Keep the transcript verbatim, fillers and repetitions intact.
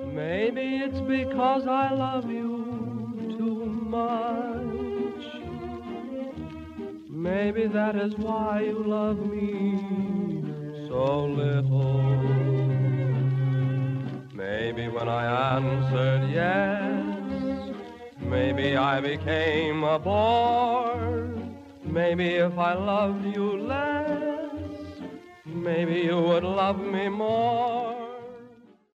Maybe it's because I love you too much. Maybe that is why you love me so little. Maybe when I answered yes, maybe I became a bore. Maybe if I loved you less, maybe you would love me more.